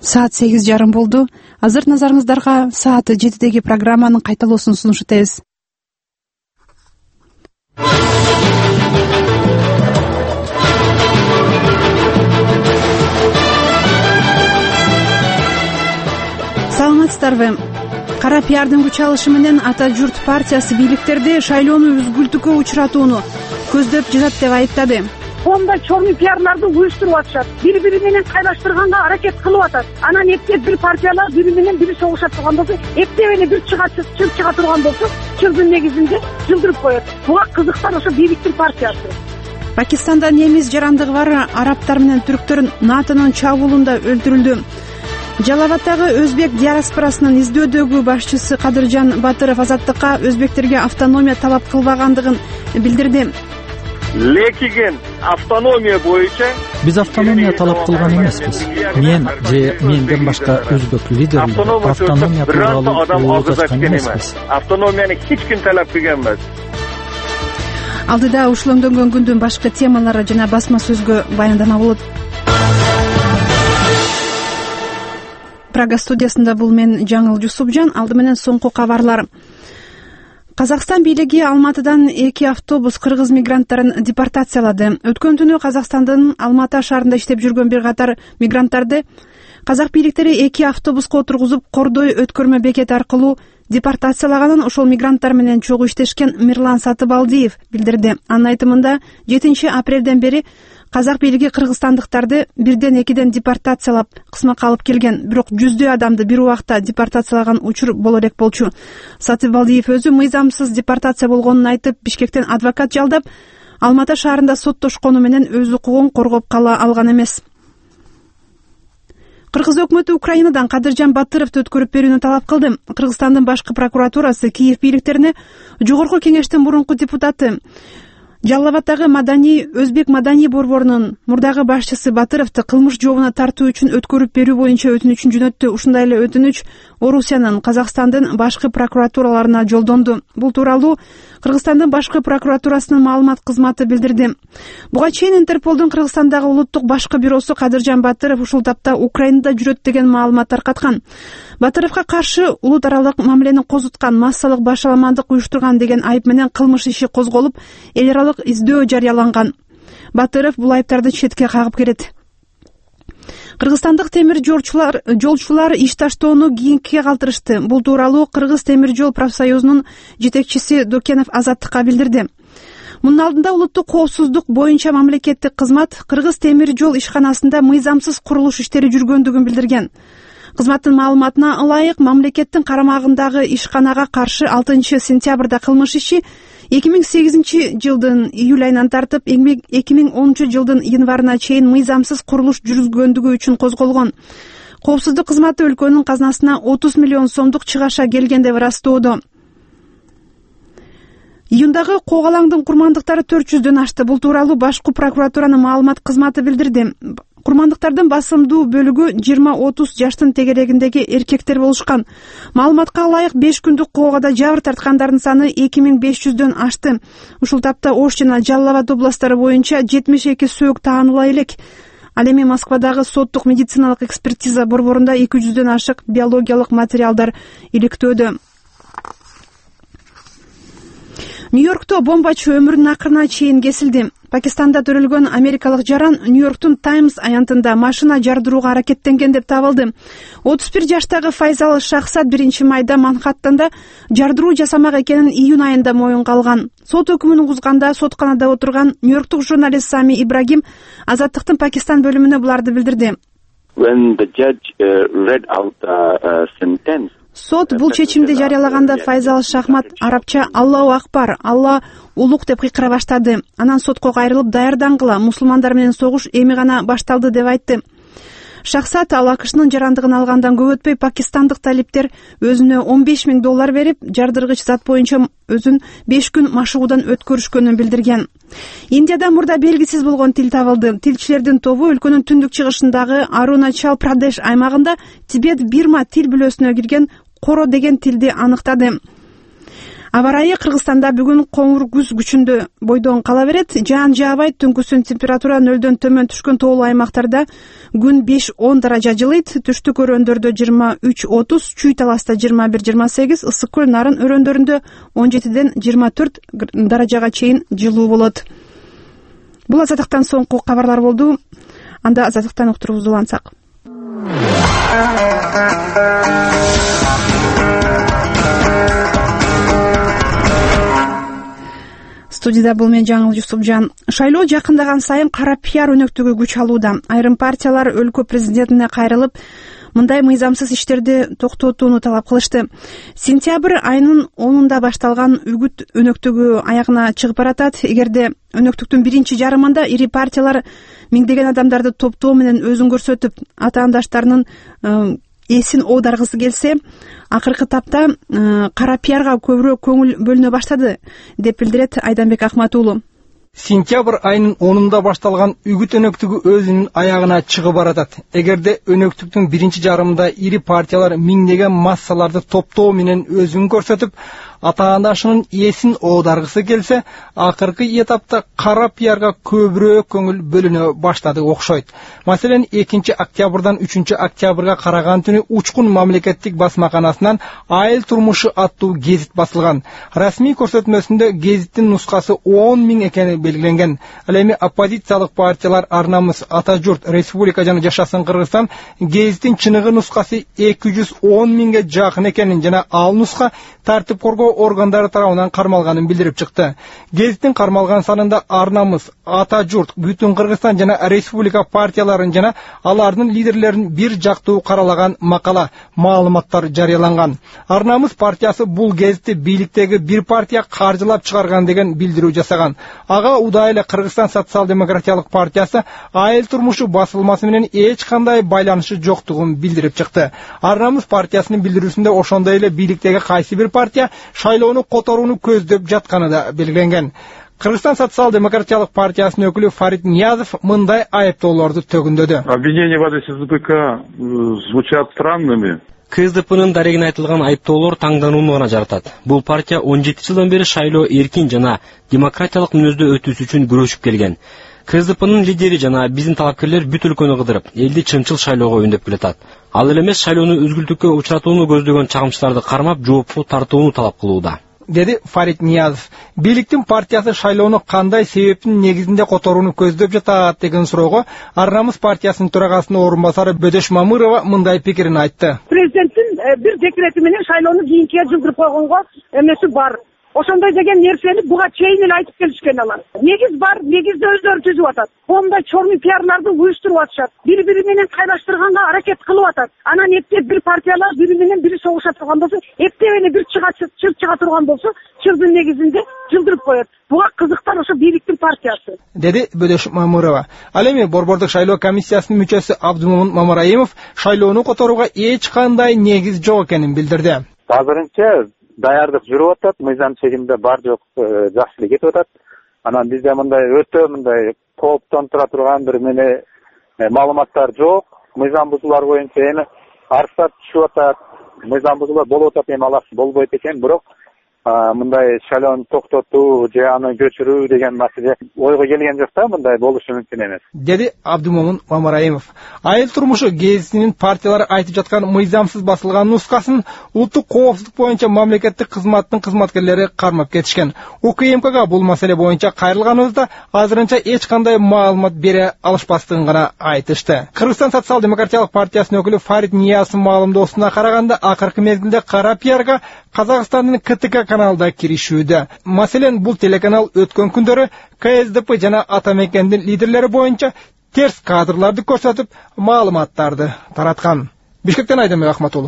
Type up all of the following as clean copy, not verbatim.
Саат 8:30 болду. Азыр назарыңыздарга саат 7деги программанын кайталоосун сунуш этебиз. Саламатсыздарбы? Кара пиардын күч алышы менен Ата журт партиясы бийликтерди шайлоону үзгүлтүккө учуратууну көздөп жатат деп айыптады. Онда чорный пиарларды уюштуруп атышат. Бири-бири менен кайлаштырганга аракет кылып атат. Анан эптеп бир партиялар бири менен бири согушат турган болсо, эптеп эле бир чыга турган болсо, чырдын негизинде жылдырып коет. Буга кызыктар ошо бийликтин партиясы. Пакистанда немис жарандыгы бар арабтар менен түрктөр НАТОнун чабуулунда өлтүрүлдү. Жалалабаддагы өзбек диаспорасынын издөөдөгү башчысы Кадыржан Батыров азаттыкка өзбектерге автономия талап кылбагандыгын билдирди. Лекиген автономия боюнча биз автономия талап кылган эмеспиз. Мен же менден башка өзбек лидерлери автономия тууралуу ой жазган эмеспиз. Автономияны эч ким талап кылган эмес. Алдыда ушул өңдөнгөн күндүн башкы темалары жана басма сөзгө баяндама болот. Прага студиясында бул мен Жаңыл Жусупжан. Алды менен соңку кабарлар. Казакстан бийлиги Алматыдан 2 автобус кыргыз мигранттарын депортациялады. Өткөн түнү Казакстандын Алматы шаарында иштеп жүргөн бир катар мигранттарды казак бийликтери 2 автобуска отургузуп, Кордой өткөрмө бекети аркылуу депортациялаганын ошол мигранттар менен чогуу иштешкен Мирлан Сатыбалдиев билдирди. Анын айтымында 7 апрелден бери казак бийлиги кыргызстандыктарды 1-2 депортациялап кысмакка алып келген, бирок жүздөй адамды бир убакта депортациялаган учур боло элек болчу. Сатыбалдиев өзү мыйзамсыз депортация болгонун айтып, Бишкектен адвокат жалдап, Алматы шаарында соттошкону менен өз укугун коргоп кала алган эмес. Кыргыз өкмөтү Украинадан Кадыржан Батыровду өткөрүп берүүнү талап кылды. Кыргызстандын башкы прокуратурасы Киев бийликтерине жогорку кеңештин мурунку депутаты Жалалабаддагы Өзбек маданий борборунун мурдагы башчысы Батыровду кылмыш жообуна тартуу үчүн өткөрүп берүү боюнча өтүнүчүн жөнөттү. Ушундай эле өтүнүч Орусиянын, Казакстандын башкы прокуратураларына жолдонду. Бул тууралуу Кыргызстандын башкы прокуратурасынын маалымат кызматы билдирди. Буга чейин Интерполдун Кыргызстандагы улуттук башкы бюросу Кадыржан Батыров ушул тапта Украинада жүрөт деген маалымат таркаткан. Батыровго каршы улут аралык мамилени козуткан, массалык башаламандык уюштурган деген айып менен кылмыш иши козголуп, эл аралык издөө жарыяланган. Батыров бул айыптарды четке кагып келет. Кыргызстандык темир жолчулар иш таштоону кийинкиге калтырышты. Бул тууралуу Кыргыз темир жол профсоюзунун жетекчиси Докенов азаттыкка билдирди. Мунун алдында улуттук коопсуздук боюнча мамлекеттик кызмат Кыргыз темир жол ишканасында мыйзамсыз курулуш иштери жүргөндүгүн билдирген. Кызматтын маалыматына ылайык, мамлекеттин карамагындагы ишканага каршы 6 сентябрда кылмыш иши 2008 жылдын июль айынан тартып 2010 жылдын январына чейин мыйзамсыз курулуш жүргөндүгү үчүн козголгон. Коопсуздук кызматы өлкөнүн казнасына 30 миллион сомдук чыгаша келген деп ырастоодо. Июндагы Когалаңдын курмандыктары 400дөн ашты. Бул тууралуу башкы прокуратуранын маалымат кызматы билдирди. Курмандыктардын басымдуу бөлүгү 20-30 жаштын тегерегиндеги эркектер болушкан. Маалыматка ылайык 5 күндүк коогада жабыр тарткандардын саны 2500дөн ашты. Ушул тапта Ош жана Жалал-Абад областтары боюнча 72 сөөк тааныла элек. Ал эми Москвадагы соттук медициналык экспертиза борборунда 200дөн ашык биологиялык материалдар иликтөөдө. Нью-Йоркто бомбачы өмүрүнүн акырына чейин кесилди. Пакистанда төрөлгөн америкалык жаран Нью-Йорктун Таймс аянтында машина жардырууга аракеттенген деп табылды. 31 жаштагы Файзал Шахсат 1 майда Манхаттанда жардыруу жасамак экенин июнь айында моюнга алган. Сот өкүмүн угузганда сотканада отурган Нью-Йорктук журналист Сами Ибрагим Азаттыктын Пакистан бөлүмүнө буларды билдирди. Сот бул чечимди жарыялаганда Файзал Шахмат арабча «Аллаху акбар», «Алла улук» деп кыйкыра баштады. Анан сотко кайрылып даярдангыла, мусулмандар менен согуш эми гана башталды деп айтты. Шахсат ал АКШнын жарандыгын алгандан көп өтпөй пакистандык талиптер өзүнө $15,000 берип, жардыргыч зат боюнча өзүн 5 күн машыгуудан өткөрүшкөнүн билдирген. Индияда мурда белгисиз болгон тил табылды. Тилчилердин тобу өлкөнүн түндүк чыгышындагы Аруначал Прадеш аймагында Тибет-Бирма тил бүлөсүнө кирген Коро деген тилди аныктады. Аба ырайы Кыргызстанда бүгүн коңур күз күчүндө бойдон кала берет. Жаан жаабайт, түнкүсүн температура 0-дөн төмөн түшкөн тоолуу аймактарда күн 5-10 даража жылыйт. Түштүк өрөөндөрдө 23-30, Чүй таласта 21-28, Ысык көл Нарын өрөөндөрүндө 17-ден 24 даражага чейин жылуу болот. Бул азаттыктан соңку кабарлар болду. Анда азаттыктан уктурубузду улантсак. Студияда бул мен Жаңыл Жусупжан. Шайлоо жакындаган сайын кара пиар өнөктүгү күч алууда. Айрым партиялар өлкө президентине кайрылып, мындай мыйзамсыз иштерди токтотууну талап кылышты. Сентябрь айынын 10-унда башталган үгүт өнөктүгү аягына чыгып баратат. Эгерде өнөктүктүн биринчи жарымында ири партиялар миңдеген адамдарды топтоо менен өзүн көрсөтүп, атаандаштарынын эсин оодаргысы келсе, акыркы тапта кара пиарга көбүрөөк көңүл бөлүнө баштады, деп билдирет Айданбек Ахматуулу. Сентябрь айынын 10-унда башталган үгүт өнөктүгү өзүнүн аягына чыгып баратат. Эгерде өнөктүктүн биринчи жарымында ири партиялар миңдеген массаларды топтоо менен өзүн көрсөтүп, атаандашынын эсин оодаргысы келсе, акыркы этапта кара пиарга көбүрөөк көңүл бөлүнө баштады окшойт. Маселен, 2-октябрдан 3-октябрга караган түнү Учкун мамлекеттик басмаканасынан Айыл турмушу аттуу гезит басылган. Расмий көрсөтмөсүндө гезиттин нускасы 10 000 экени белгиленген. Ал эми оппозициялык партиялар Ар-Намыс, Ата журт, Республика жана Жашасын Кыргызстан гезиттин чыныгы нускасы 210 000ге жакын экенин жана ал нуска тартип коргоо органдары тарабынан кармалганын билдирип чыкты. Гезиттин кармалган санында Ар-Намыс, Ата журт, Бүтүн Кыргызстан жана Республика партияларын жана алардын лидерлерин бир жактуу каралаган макала, маалыматтар жарыяланган. Ар-Намыс партиясы бул гезитти бийликтеги бир партия каржылап чыгарган деген билдирүү жасаган. Ага удай эле Кыргызстан социал-демократиялык партиясы Айыл турмушу басылмасы менен эч кандай байланышы жоктугун билдирип чыкты. Ар-Намыс партиясынын билдирүүсүндө ошондой эле бийликтеги кайсы бир партия шайлоону которууну көздөп жатканы да белгиленген. Кыргызстан социал-демократиялык партиясынын өкүлү Фарид Ниязов мындай айыптоолорду төгүндөдү. Обвинения в адрес СДПК звучат странными. КСДПнын дарегине айтылган айыптоолор таңданууну гана жаратат. Бул партия 17 жылдан бери шайлоо эркин жана демократиялык мүнөздө өтүүсү үчүн күрөшүп келген. КСДПнын лидери жана биздин талапкерлер бүт өлкөнү кыдырып, элди чынчыл шайлоого үндөп келатат. Ал эле эмес, шайлоону үзгүлтүккө учуратууну көздөгөн чагымчыларды кармап, жоопко тартууну талап кылууда, деди Фарид Ниязов. Бийликтин партиясы шайлоону кандай себептин негизинде которууну көздөп жатат деген суроого Ар-Намыс партиясынын төрагасынын орун басары Бөдөш Мамырова мындай пикирин айтты. Президенттин бир декрети менен шайлоону кийинкиге жылдырып койгонго эмеси бар. Ошондой деген нерсени буга чейин эле айтып келишкен алар. Негиз бар, негизди өздөрү түзүп атат. Мондай чорный пиарларды уюштуруп атышат. Бири-бири менен кайлаштырганга аракет кылып атат. Анан эптеп бир партиялар бири менен бири согуша турган болсо, эптеп эле бир чыр чыга турган болсо, чырдын негизинде жылдырып коет. Буга кызыктар ошо бийликтин партиясы, деди Бөдөш Мамырова. Ал эми Борбордук шайлоо комиссиясынын мүчөсү Абдумомун Мамараимов шайлоону которууга эч кандай негиз жок экенин билдирди. Азырынча даярдык жүрүп атат, мыйзам чегинде бар жок жакшы эле кетип атат. Анан бизде мындай өтө мындай кооптон тура турган бир мене маалыматтар жок. Мыйзам бузуулар боюнча эми арыздар түшүп атат. Мыйзам бузуулар болуп атат, эми алар болбойт экен, бирок мындай шайлоону токтотуу же аны көчүрүү деген маселе ойго келген жок да, мындай болушу мүмкүн эмес, деди Абдумомун Мамараимов. Айыл турмушу гезитинин партиялары айтып жаткан мыйзамсыз басылган нускасын улуттук коопсуздук боюнча мамлекеттик кызматтын кызматкерлери кармап кетишкен. УКМКга бул маселе боюнча кайрылганыбызда азырынча эч кандай маалымат бере алышпастыгын гана айтышты. Кыргызстан социал-демократиялык партиясынын өкүлү Фарид Ниязовдун маалымдоосуна караганда, акыркы мезгилде кара пиарга Казакстандын КТК каналда киришүүдө. Маселен, бул телеканал өткөн күндөрү КСДП жана Атамекендин лидерлери боюнча терс кадрларды көрсөтүп, маалыматтарды тараткан. Бишкектен Айданбек Ахматуулу.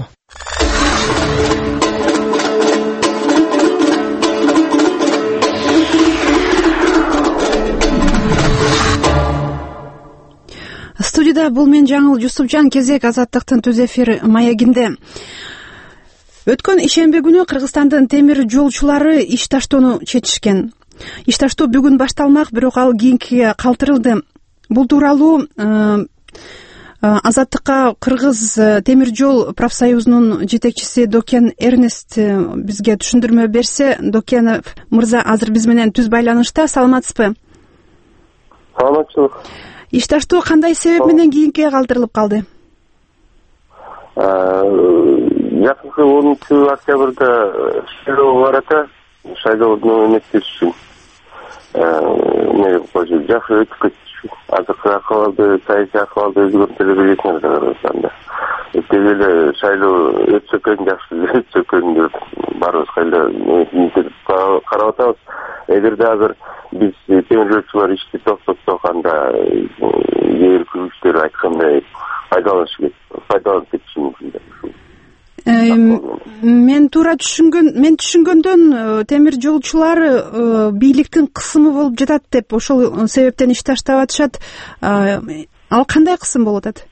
Студияда бул мен Жаңыл Жусупжан, кезек азаттыктын түз эфир маягинде. Өткөн ишемби күнү Кыргызстандын темир жолчулары иш таштоону чечишкен. Иш таштоо бүгүн башталмак, бирок ал кийинкиге калтырылды. Бул тууралуу Азаттыкка Кыргыз темир жол профсоюзунун жетекчиси Докен Эрнест бизге түшүндүрмө берсе. Докенов мырза азыр биз менен түз байланышта. Саламатсызбы? Саламатчылык. Ишташтуу кандай себеп менен кийинкиге калтырылып калды? Жакынкы 10-октябрда шайлоо барата, шайлоодон эместеш үчүн жакшы өтүп кетти. Азыркы акыбалды, саясий акыбалды өзгөртүп билесиңер Кыргызстанда. Эптеп эле шайлоо өтсө экен, жакшы өтсө экен деп баарыбыз карап атабыз. Эгерде азыр биз темир жолчулар ишти токтотканда эл күчтөр айткандай пайдаланып кетиши мүмкүн. Мен түшүнгөндөн темир жолчулар бийликтин кысымы болуп жатат деп, ошол себептен иш таштап атышат. Ал кандай кысым болуп атат?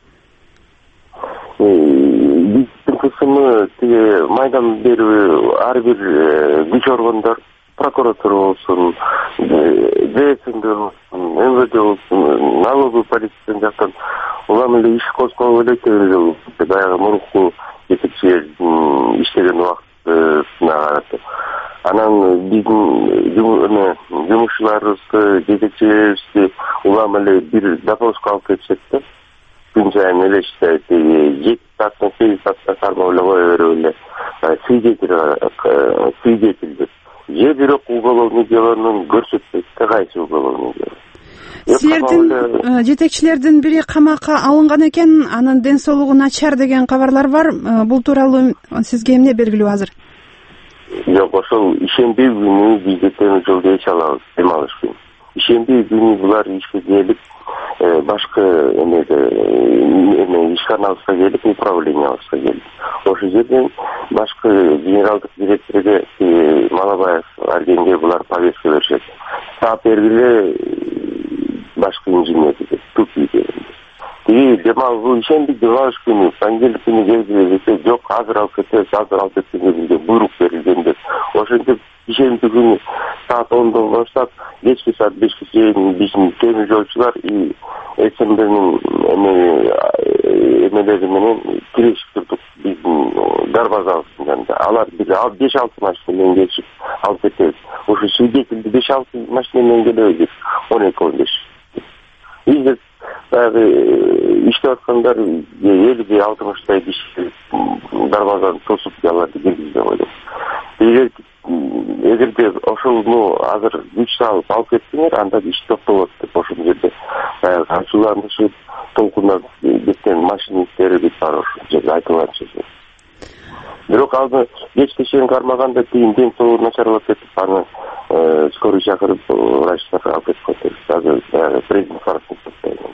Биздин кысымы тиги майдан берүү ар бир күч органдар, прокуратура болсун, ДСМдер болсун, МВД болсун, налоговый полициянын жактан улам эле иш козгоп эле темир жол баягы мурунку жетекчилердин иштеген убактысына карата. Анан биздин жумушчуларыбызды, жетекчилерибизди улам эле бир допуска алып кетишет да. Күн сайын эле иштейт, 7 сааттан 8 саатка кармап эле кое берип эле свидетель деп. Же бирок уголовный делонун көрсөтпөйт да, кайсы уголовный дело. Силердин жетекчилердин бири камакка алынган экен, анын ден соолугу начар деген кабарлар бар. Бул тууралуу сизге эмне белгилүү азыр? Жок, ошол ишемби күнү бизде темир жолду эч алабыз, дем алыш күнү. Ишемби күнү булар ишке келип, башкы ишканалыбызга келип, управлениябызга келип. Ошол жерден башкы генералдык директорге Малабаев Аргенге булар повестка беришет. Таап бергиле башкы инженерге тупи деген. Тиги демал бул ишемби дем алыш күнү, понедельник күнү келгиле, жок, азыр алып кетебиз, азыр алып кеткенге бизге буйрук берилген деп. Ошентип ишемби күнү саат 10-дон баштап кечки саат 5-ке чейин биздин темир жолчулар и СМДнин эмелери менен тирешип турдук биздин дарбазабыздын жанында. Алар бир 5-6 машина менен келишип алып кетебиз. Ошо свидетельди 5-6 машина менен келебиз, 12-15. Бизде иштеп аткандар 50-60 киши дарбазаны тосуп аларды киргизбей койду. Эгерде ошону азыр күч салып алып кетсеңер, анда иш токтолот деп ошол жерде ачууланышып, толкундан кеткен машининиктери деп бар ошол жерде айтылганча. Бирок аны кечке чейин кармаганда кийин ден соолугу начарлап кетип, аны скорый чакырып, врачтар алып кетип койду. Азыр прединфарктный состояние.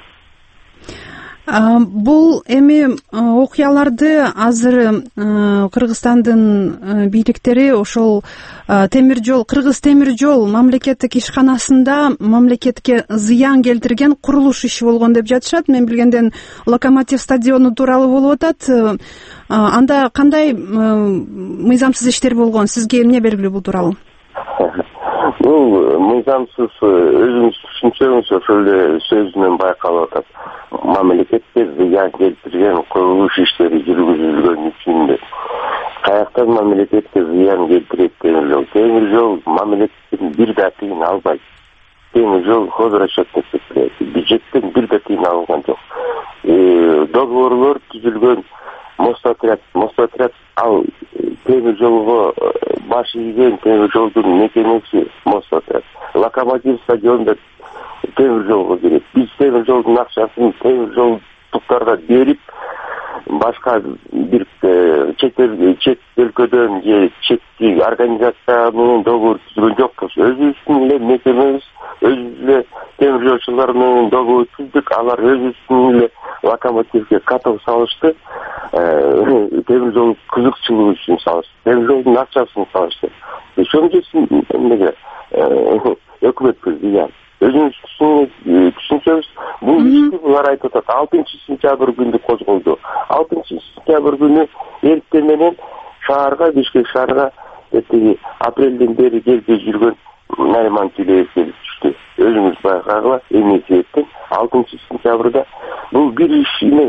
Бул эми окуяларды азыр Кыргызстандын бийликтери ошол Кыргыз темир жол мамлекеттик ишканасында мамлекетке зыян келтирген курулуш иши болгон деп жатышат. Мен билгенден Локомотив стадиону тууралуу болуп атат. Анда кандай мыйзамсыз иштер болгон? Сизге эмне белгилүү бул тууралуу? Бул мыйзамсыз өзүңүз түшүнсөңүз ошол эле сөз менен байкалып атат. Мамлекетке зыян келтирген курулуш иштери жүргүзүлгөн үчүн деп. Каяктан мамлекетке зыян келтирет темир жол мамлекеттен бир да тыйын албайт. Темир жол хозрасчетный предприятие, бюджеттен бир да тыйын алынган жок. Договорлор түзүлгөн Мостотряд ал темир жолго баш ийген темир жолдун мекемеси Мостотряд. Локомотив стадионда темир жолго кирет. Биз темир жолдун акчасын темир жолдуктарга берип, башка бир чет өлкөдөн же четки организация менен договор түзгөн жокпуз. Өзүбүздүн эле мекемебиз, өзүбүз эле темир жолчулар менен договор түздүк. Алар өзүбүздүн эле локомотивге каток салышты. Темир жол кызыкчылыгы үчүн салышты. Темир жолдун акчасын салышты. Ошон үчүн эмнеге өкмөткө зыян. Өзүңүз түшүнсөңүз, бул ишти булар айтып атат. 6-сентябрь күнү козголду. 6-сентябрь күнү эртең менен шаарга, Бишкек шаарга апрелден бери келип жүргөн Нариман Тилеев келип түштү. Өзүңүз байкагыла, эмне себептен 6-сентябрда бул бир иш эмес.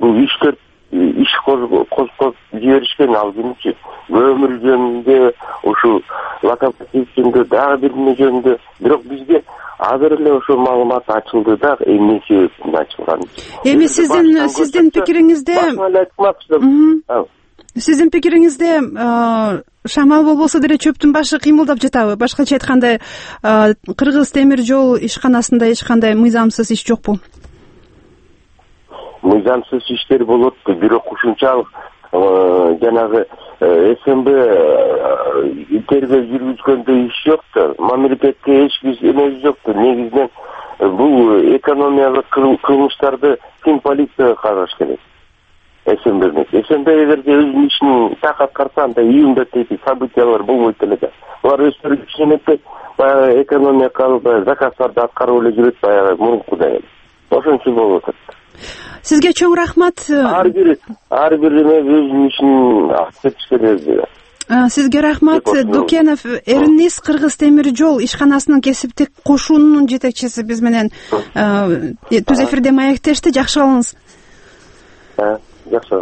бул 3-4 иш козгоп жиберишкен ал күнүчү өмүр жөнүндө ушул локомотив жөнүндө дагы бир неме жөнүндө. Бирок бизге азыр эле ошол маалымат ачылды да, эмне себептен ачылган. Эми сиздин пикириңизде Сиздин пикириңизде шамал болбосо деле чөптүн башы кыймылдап жатабы? Башкача айтканда, Кыргыз темир жол ишканасында эч кандай мыйзамсыз иш жокпу? Мыйзамсыз иштер болот, бирок ушунчалык жанагы СМБ тергөө жүргүзгөндө иш жок да. Мамлекетке эч бир эмеси жок да. Негизинен бул экономиялык кылмыштарды ким полицияга караш керек? СМБ эгерде өзүнүн ишин так аткарса, анда июнда такие событиялар болбойт эле да. Алар өздөрү ишенет, баягы экономикалык заказдарды аткарып эле жүрөт, баягы мурункудай. Ошончо болуп атат. Сизге чоң рахмат. Ар бир эме өзүнүн ишин аткарыш керек. Сизге рахмат. Дукенов Эрнис, Кыргыз темир жол ишканасынын кесиптик кошуунун жетекчиси биз менен түз эфирде маектешти. Жакшы калыңыз. Жакшы.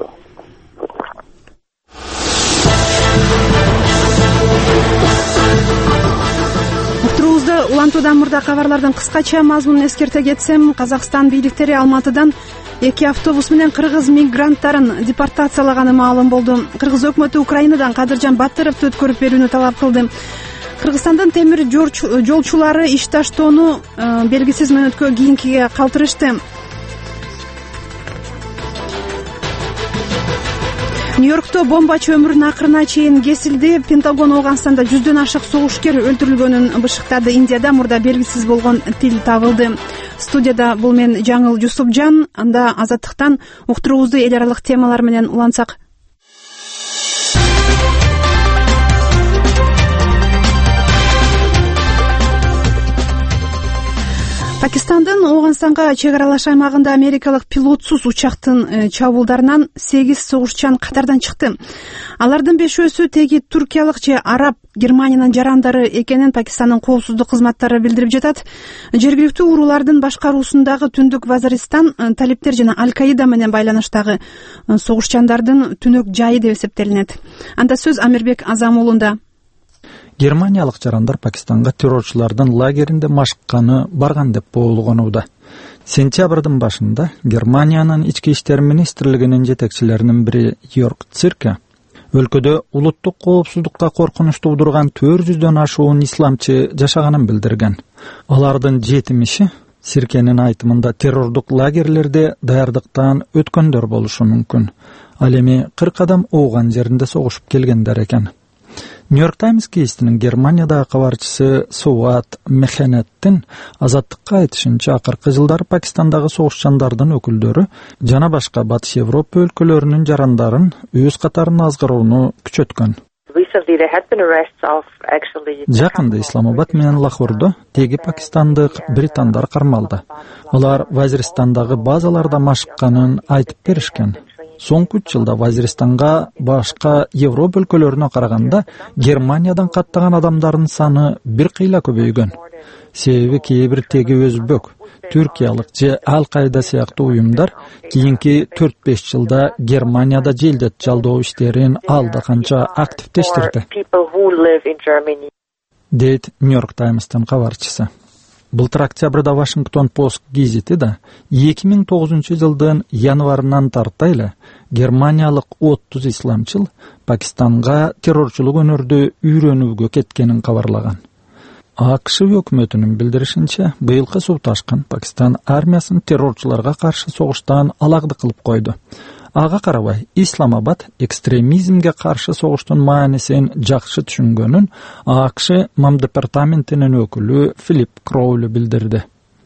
Уктуруубузду улантуудан мурда кабарлардын кыскача мазмунун эскерте кетсем, Казакстан бийликтери Алматыдан 2 автобус менен кыргыз мигранттарын депортациялаганы маалым болду. Кыргыз өкмөтү Украинадан Кадыржан Батыровду өткөрүп берүүнү талап кылды. Кыргызстандын темир жолчулары иш таштоону белгисиз мөөнөткө кийинкиге калтырышты. Нью-Йоркто бомбачы өмүрүнүн акырына чейин кесилди. Пентагон Ооганстанда 100дөн ашык согушкер өлтүрүлгөнүн бышыктады. Индияда мурда белгисиз болгон тил табылды. Студияда бул мен Жаңыл Жусупжан. Анда Азаттыктан уктуруубузду эл аралык темалар менен улантсак. Пакистандын Ооганстанга чек аралаш аймагында америкалык пилотсуз учактын чабуулдарынан 8 согушчан катардан чыкты. Алардын 5өөсү теги туркиялык же араб Германиянын жарандары экенин Пакистандын коопсуздук кызматтары билдирип жатат. Жергиликтүү уруулардын башкаруусундагы Түндүк Вазиристан талиптер жана Аль-Каида менен байланыштагы согушчандардын түнөк жайы деп эсептелинет. Анда сөз Амирбек Азамуулунда. Германиялык жарандар Пакистанга террорчулардын лагеринде машыкканы барган деп боолгонууда. Сентябрдын башында Германиянын ички иштер министрлигинин жетекчилеринин бири Йорк Цирке өлкөдө улуттук коопсуздукка коркунуч туудурган 400дөн ашуун исламчы жашаганын билдирген. Алардын 70-и Циркенин айтымында террордук лагерлерде даярдыктан өткөндөр болушу мүмкүн. Ал эми 40 адам ооган жеринде согушуп келгендер экен. Нью-Йорк Таймс гезитинин Германиядагы кабарчысы Суат Мехенеттин Азаттыкка айтышынча, акыркы жылдары Пакистандагы согушчандардын өкүлдөрү жана башка Батыш Европа өлкөлөрүнүн жарандарын өз катарына азгырууну күчөткөн. Жакында Исламабад менен Лахордо теги пакистандык британдар кармалды. Алар Вазиристандагы базаларда машыкканын айтып беришкен. Соңку 3 жылда Вазиристанга башка Европа өлкөлөрүнө караганда Германиядан каттаган адамдардын саны бир кыйла көбөйгөн. Себеби кээ бир теги өзбек, түркиялык же Аль-Каида сыяктуу уюмдар кийинки 4-5 жылда Германияда желдет жалдоо иштерин алда канча активдештирди, дейт Нью-Йорк Таймстын кабарчысы. Былтыр октябрда Вашингтон Пост гезити да 2009 жылдын январынан тарта эле германиялык 30 исламчыл Пакистанга террорчулук өнөрдү үйрөнүүгө кеткенин кабарлаган. АКШ өкмөтүнүн билдиришинче, быйылкы суу ташкын Пакистан армиясын террорчуларга каршы согуштан алагды кылып койду. Ага карабай, Исламабад экстремизмге каршы согуштун маанисин жакшы түшүнгөнүн АКШ Мам департаментинин өкүлү Филипп Кроули билдирди.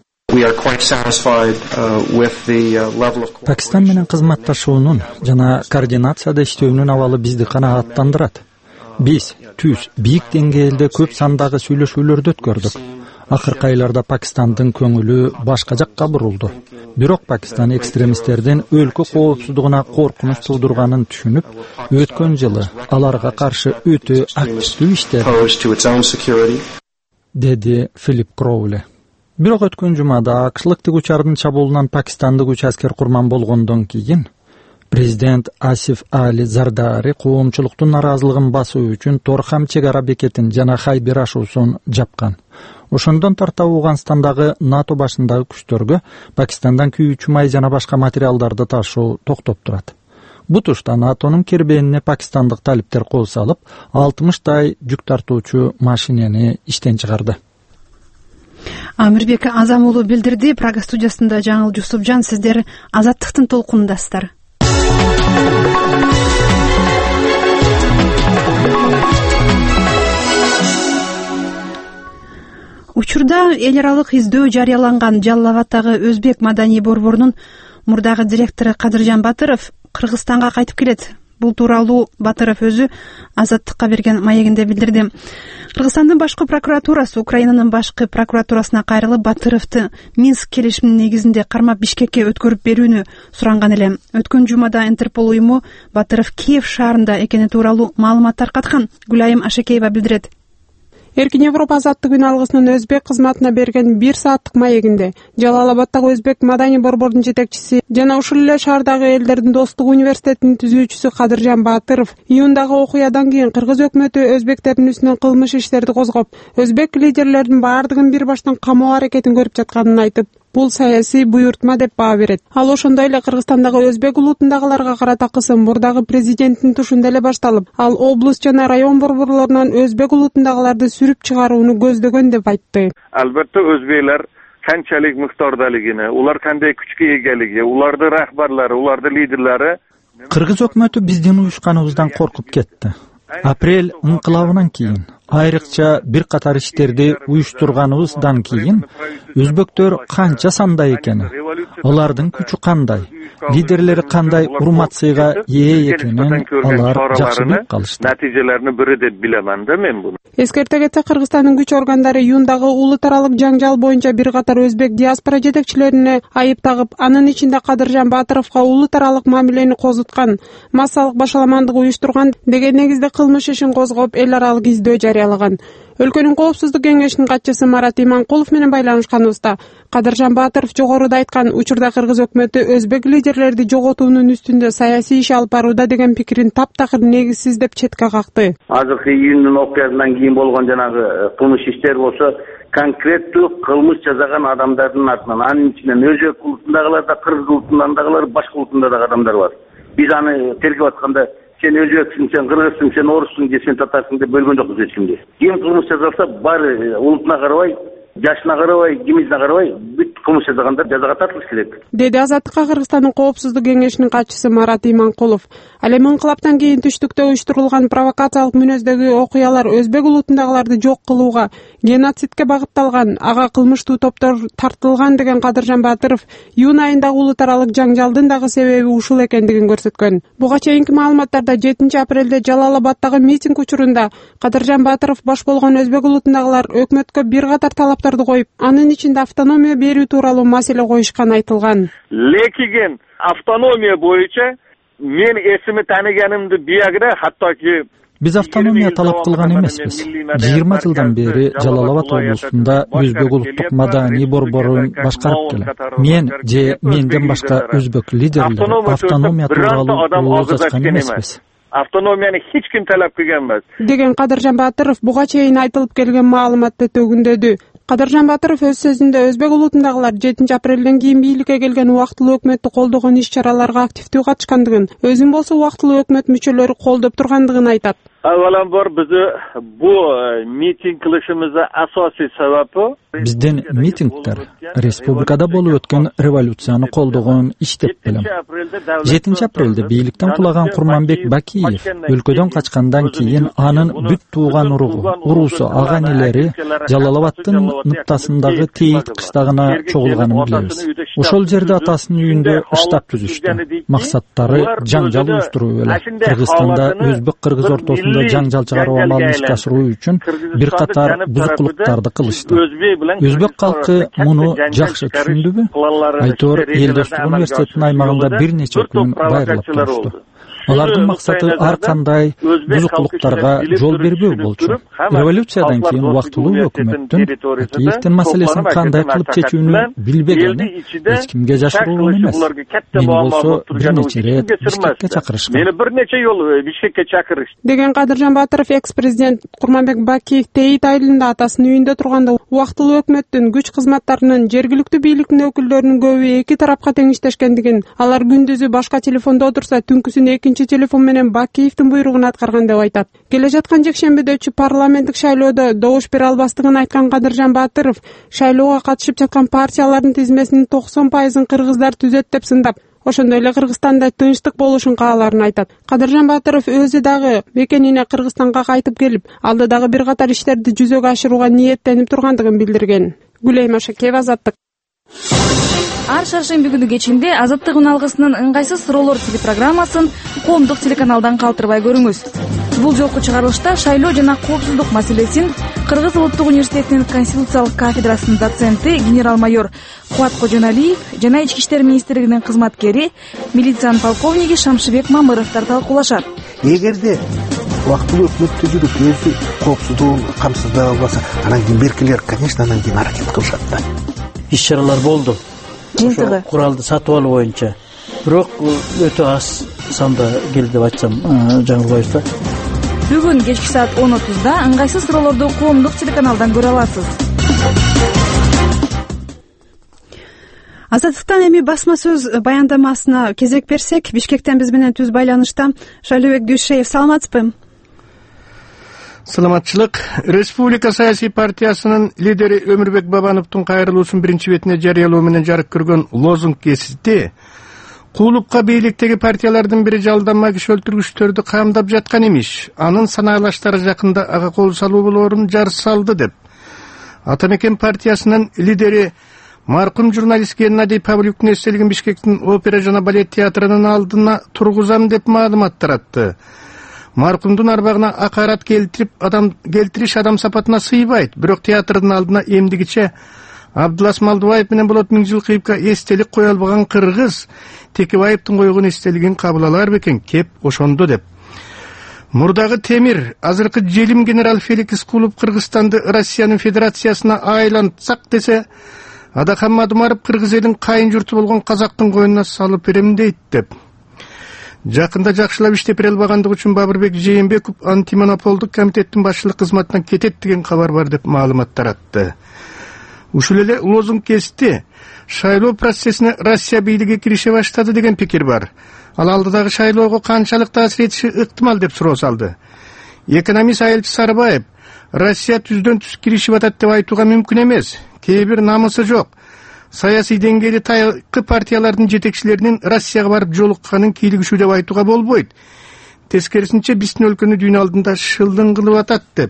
Пакистан менен кызматташуунун жана координацияда иштөөнүн абалы бизди канааттандырат. Биз түз бийик деңгээлде көп сандагы сүйлөшүүлөрдү өткөрдүк. Акыркы айларда Пакистандын көңүлү башка жакка бурулду. Бирок Пакистан экстремисттердин өлкө коопсуздугуна коркунуч туудурганын түшүнүп, өткөн жылы аларга каршы өтө активдүү иштеди, деди Филипп Кроули. Бирок өткөн жумада акшлык тигучардын чабуулунан пакистандык 3 аскер курман болгондон кийин Президент Асиф Али Зардари коомчулуктун наразылыгын басуу үчүн Торхам чек ара бекетин жана Хайбер ашуусун жапкан. Ошондон тарта Ауганстандагы НАТО башындагы күчтөргө Пакистандан күйүүчү май жана башка материалдарды ташуу токтоп турат. Бу тушта НАТОнун кирбенине пакистандык талиптер кол салып, 60 жүк тартуучу машинени иштен чыгарды. Амирбек Азам уулу билдирди. Прага студиясында Жаңыл Жусупжан, сиздер Азаттыктын толкунундасыздар. Учурда эл аралык издөө жарыяланган Жалал Абаддагы Өзбек маданий борборунун мурдагы директору Кадыржан Батыров Кыргызстанга кайтып келет. Бул тууралуу Батыров өзү Азаттыкка берген маегинде билдирди. Кыргызстандын башкы прокуратурасы Украинанын башкы прокуратурасына кайрылып, Батыровду Минск келишиминин негизинде кармап Бишкекке өткөрүп берүүнү суранган эле. Өткөн жумада Интерпол уюму Батыров Киев шаарында экени тууралуу маалымат таркаткан. Гүлайым Ашекеева билдирет. Эркин Европа азаттык үн алгысынын Өзбек кызматына берген 1 сааттык маегинде Жалал Абаддагы Өзбек маданий борбордун жетекчиси жана ушул эле шаардагы элдердин достук университетинин түзүүчүсү Кадыржан Батыров июндагы окуядан кийин Кыргыз өкмөтү өзбектердин үстүнөн кылмыш иштерди козгоп, өзбек лидерлеринин баардыгын бир баштан камоо аракетин көрүп жатканын айтып, бул саясий буйртма деп баа берет. Ал ошондой эле Кыргызстандагы өзбек улутундагыларга карата кысым мурдагы президенттин тушунда эле башталып, ал область жана район борборлорунан өзбек улутундагыларды сүрүп чыгарууну көздөгөн деп айтты. Албетте өзбеклер канчалык мыктардалыгыны, улар кандай күчкө эгелиги, улардын рахбарлары, улардын лидерлери Кыргыз өкмөтү биздин уюшканыбыздан коркуп кетти. Апрель инкылабынан кийин, айрыкча бир катар иштерди уюштурганыбыздан кийин өзбектөр канча санда экени, алардын күчү кандай, лидерлери кандай урмат-сыйга ээ экенин алар жакшы билип калышты. Натыйжаларынын бири деп билемин да мен буну. Эскерте кетсек, Кыргызстандын күч органдары июндагы улут аралык жаңжал боюнча бир катар өзбек диаспора жетекчилерине айып тагып, анын ичинде Кадыржан Батыровго улут аралык мамилени козуткан, массалык башаламандык уюштурган деген негизде кылмыш ишин козгоп, эл аралык издөө жарыялаган. Өлкөнүн коопсуздук кеңешинин катчысы Марат Иманкулов менен байланышканыбызда Кадыржан Батыров жогоруда айткан учурда Кыргыз өкмөтү өзбек лидерлерди жоготуунун үстүндө саясий иш алып барууда деген пикирин таптакыр негизсиз деп четке какты. Азыркы июндун окуясынан кийин болгон жанагы кылмыш иштер болсо конкреттүү кылмыш жасаган адамдардын артынан, анын ичинен өзбек улутундагылар да, кыргыз улутундагылар, башка улутундагы адамдар бар. Биз аны тергеп атканда сен өзбексиң, сен кыргызсың, сен оруссуң, сен татарсың деп бөлгөн жокпуз эч кимди. Ким кылмыш жасалса, баары улутуна карабай, жашына карабай, кимисине карабай, бүт кылмыш жасагандар жазага тартылыш керек. Деди Азаттыкка Кыргызстандын коопсуздук кеңешинин катчысы Марат Иманкулов. Ал эми инкылаптан кийин түштүктө уюштурулган провокациялык мүнөздөгү окуялар өзбек улутундагыларды жок кылууга, геноцидке багытталган, ага кылмыштуу топтор тартылган деген Кадыржан Батыров июнь айындагы улут аралык жаңжалдын дагы себеби ушул экендигин көрсөткөн. Буга чейинки маалыматтарда 7 апрелде Жалал Абаддагы митинг учурунда Кадыржан Батыров баш болгон өзбек улутундагылар өкмөткө бир катар талаптарды коюп, анын ичинде автономия берүү тууралуу маселе коюшкан айтылган. Лекиген автономия боюнча мен эсими тааныганымды биягыда хаттоки Биз автономия талап кылган эмеспиз. 20 жылдан бери Жалал Абад облусунда өзбек улуттук маданий борборун башкарып келем. Мен же менден башка өзбек лидерлери автономия тууралуу ооз ачкан эмеспиз. Автономияны эч ким талап кылган эмес деген Кадыржан Батыров буга чейин айтылып келген маалыматты төгүндөдү. Кадыржан Батыров өз сөзүндө өзбек улутундагылар 7 апрелден кийин бийликке келген убактылуу өкмөттү колдогон иш-чараларга активдүү катышкандыгын, өзүн болсо убактылуу өкмөт мүчөлөрү колдоп тургандыгын айтат. Avvalambor bizi bu miting qilishimizning asosiy sababi биздин митингдер республикада болуп өткөн революцияны колдогон иш деп билем. 7 апрелде бийликтен кулаган Курманбек Бакиев өлкөдөн качкандан кийин анын бүт тууган уруусу, ага-инелери Жалал Абаддын ныктасындагы Тейит кыштагына чогулганын билебиз. Ошол жерде атасынын үйүндө штаб түзүштү. Максаттары жаңжал уюштуруу эле. Кыргызстанда өзбек-кыргыз ортосунда жаңжал чыгаруу амалын ишке ашыруу үчүн бир катар бузукулуктарды кылышты. Өзбек калкы муну жакшы түшүндүбү? Айтор Элдостук университетинин аймагында бир нече күн байырлап турушту. Алардын максаты ар кандай бузукулуктарга жол бербөө болчу. Революциядан кийин убактылуу өкмөттүн Киевдин маселесин кандай кылып чечүүнү билбегени эч кимге жашыруун эмес. Мени болсо бир нече ирет Бишкекке чакырышкан. Мени бир нече жолу Бишкекке чакырышты. Деген Кадыржан Батыров экс-президент Курманбек Бакиев Тейит айылында атасынын үйүндө турганда убактылуу өкмөттүн күч кызматтарынын жергиликтүү бийликтин өкүлдөрүнүн көбү эки тарапка теңиштешкендигин, алар күндүзү башка телефондо отурса, түнкүсүн экинчи телефон менен Бакиевдин буйругун аткарган деп айтат. Келе жаткан жекшембиде парламенттик шайлоодо добуш бере албастыгын айткан Кадыржан Батыров шайлоого катышып жаткан партиялардын тизмесинин 90% кыргыздар түзөт деп сындап, ошондой эле Кыргызстанда тынчтык болушун кааларын айтат. Кадыржан Батыров өзү дагы мекенине Кыргызстанга кайтып келип, алдыдагы бир катар иштерди жүзөгө ашырууга ниеттенип тургандыгын билдирген. Гүлайма Шакеева, Азаттык. Ар шаршемби күнү кечинде Азаттык үн алгысынын ыңгайсыз суроолор телепрограммасын коомдук телеканалдан калтырбай көрүңүз. Бул жолку чыгарылышта шайлоо жана коопсуздук маселесин Кыргыз Улуттук университетинин конституциялык кафедрасынын доценти генерал-майор Кубат Кожоналиев жана Ички иштер министрлигинин кызматкери милициянын полковниги Шамшыбек Мамыровдор талкуулашат. Эгерде убактылуу өкмөттө жүрүп өзү коопсуздугун камсыздай албаса, анан кийин беркилер, конечно, анан кийин аракет кылышат да. Иш-чаралар болду. Жыйынтыгы куралды сатып алуу боюнча. Бирок өтө аз санда келди деп айтсам жаңылбайбыз да. Бүгүн кечки саат 10:30да ыңгайсыз суроолорду коомдук телеканалдан көрө аласыз. Азаттыктан эми басма сөз баяндамасына кезек берсек, Бишкектен биз менен түз байланышта Шайлообек Дүйшеев. Саламатсызбы? Саламатчылык. Республика саясий партиясынын лидери Өмүрбек Бабановдун кайрылуусун биринчи бетине жарыялоо менен жарык көргөн лозунг кесити куулукка бийликтеги партиялардын бири жалданма киши өлтүргүчтөрдү камдап жаткан имиш. Анын санаалаштары жакында ага кол салуу болоорун жар салды деп. Атамекен партиясынын лидери маркум журналист Геннадий Павлюктун эстелигин Бишкектин опера жана балет театрынын алдына тургузам деп маалымат таратты. Маркумдун арбагына акарат келтириш адам сапатына сыйбайт. Бирок театрдын алдына эмдигиче Абдулас Малдыбаев менен Болот Миңжилкыевка эстелик кое албаган кыргыз Текебаевдин койгон эстелигин кабыл алар бекен, кеп ошондо деп. Мурдагы темир, азыркы желим генерал Феликс Кулуп Кыргызстанды Россиянын федерациясына айлантсак десе, Адахан Мадумаров кыргыз элин кайын журту болгон казактын койнуна салып берем дейт деп. Жакында жакшылап иштеп бере албагандыгы үчүн Бабырбек Жээнбеков антимонополдук комитеттин башчылык кызматынан кетет деген кабар бар деп маалымат таратты. Ушул эле лозунг кести шайлоо процессине Россия бийлиги кирише баштады деген пикир бар. Ал алдыдагы шайлоого канчалык таасир этиши ыктымал деп суроо салды. Экономист Айылчы Сарыбаев Россия түздөн түз киришип атат деп айтууга мүмкүн эмес. Кээ бир намысы жок саясий деңгээлде тайкы партиялардын жетекчилеринин Россияга барып жолукканын кийлигишүү деп айтууга болбойт. Тескерисинче биздин өлкөнү дүйнө алдында шылдың кылып атат деп.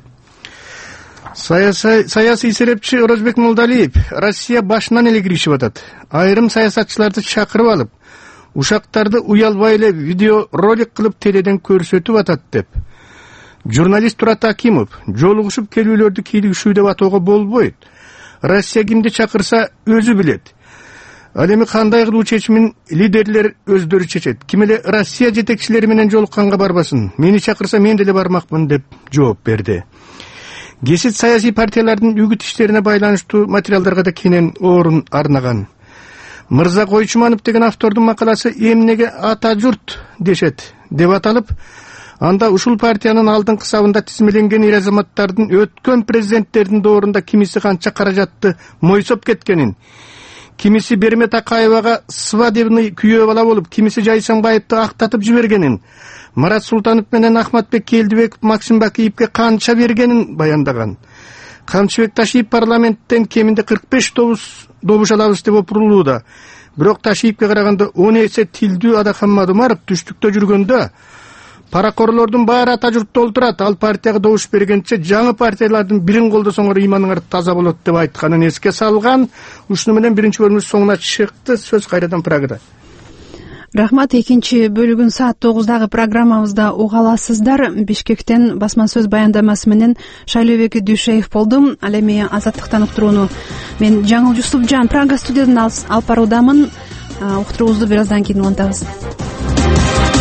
Саясий серепчи Орозбек Молдалиев Россия башынан эле киришип атат. Айрым саясатчыларды чакырып алып, ушактарды уялбай эле видео ролик кылып теледен көрсөтүп атат деп. Журналист Турат Акимов жолугушуп келүүлөрдү кийлигишүү деп атоого болбойт. Россия кимди чакырса өзү билет. Ал эми кандай кылуу чечимин лидерлер өздөрү чечет. Ким эле Россия жетекчилери менен жолукканга барбасын. Мени чакырса мен деле бармакмын деп жооп берди. Кесит саясий партиялардын үгүт иштерине байланыштуу материалдарга да кенен орун арнаган. Мырза Койчуманов деген автордун макаласы эмнеге ата журт дешет деп аталып, анда ушул партиянын алдыңкы сабында тизмеленген эр азаматтардын өткөн президенттердин доорунда кимиси канча каражатты мойсоп кеткенин, кимиси Бермет Акаевага свадебный күйөө бала болуп, кимиси Жайсаңбаевди актатып жибергенин, Марат Султанов менен Ахматбек Келдибеков Максим Бакиевке канча бергенин баяндаган. Камчыбек Ташиев парламенттен кеминде 45 добуш алабыз деп опурулууда. Бирок Ташиевке караганда 10 эсе тилдүү Адахан Мадумаров түштүктө жүргөндө паракорлордун баары ата журтта олтурат. Ал партияга добуш бергенче жаңы партиялардын бирин колдосоңор ыйманыңар таза болот деп айтканын эске салган. Ушуну менен биринчи бөлүмүбүз соңуна чыкты. Сөз кайрадан Прагада. Рахмат. Экинчи бөлүгүн саат 9-дагы программабызда уга аласыздар. Бишкектен басма сөз баяндамасы менен Шайлообек Дүйшеев болду. Ал эми Азаттыктан уктурууну мен Жаңыл Жусупжан Прага студиядан алып баруудамын. Уктуруубузду бир аздан кийин улантабыз.